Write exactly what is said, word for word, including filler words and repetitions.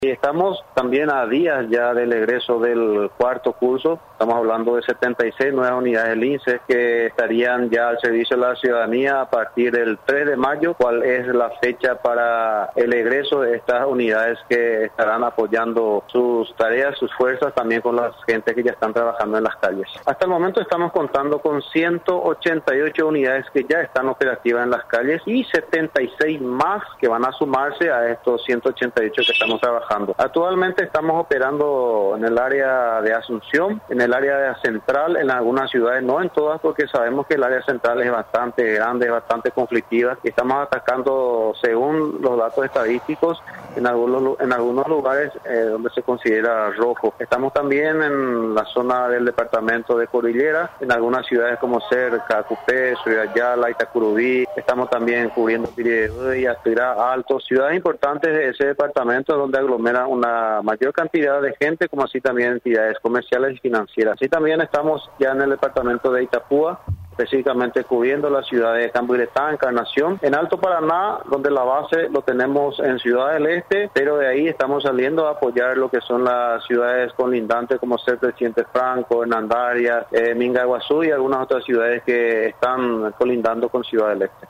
Y estamos también a días ya del egreso del cuarto curso. Estamos hablando de setenta y seis nuevas unidades del INSEE que estarían ya al servicio de la ciudadanía a partir del tres de mayo, cuál es la fecha para el egreso de estas unidades que estarán apoyando sus tareas, sus fuerzas, también con las gente que ya están trabajando en las calles. Hasta el momento estamos contando con ciento ochenta y ocho unidades que ya están operativas en las calles y setenta y seis más que van a sumarse a estos ciento ochenta y ocho que estamos trabajando. Actualmente estamos operando en el área de Asunción, en el área central, en algunas ciudades, no en todas, porque sabemos que el área central es bastante grande, es bastante conflictiva. Estamos atacando, según los datos estadísticos, en algunos, en algunos lugares eh, donde se considera rojo. Estamos también en la zona del departamento de Cordillera, en algunas ciudades como Cerca, Cupé, Ciudad Yala, Itacurubí. Estamos también cubriendo Piribebuy, Aspirá, Alto, ciudades importantes de ese departamento donde aglomeran una mayor cantidad de gente, como así también entidades comerciales y financieras. Así también estamos ya en el departamento de Itapúa, específicamente cubriendo la ciudad de Cambuiretá, Encarnación, en Alto Paraná, donde la base lo tenemos en Ciudad del Este, pero de ahí estamos saliendo a apoyar lo que son las ciudades colindantes como ser Presidente Franco, Hernandarias, eh, Minga Iguazú y algunas otras ciudades que están colindando con Ciudad del Este.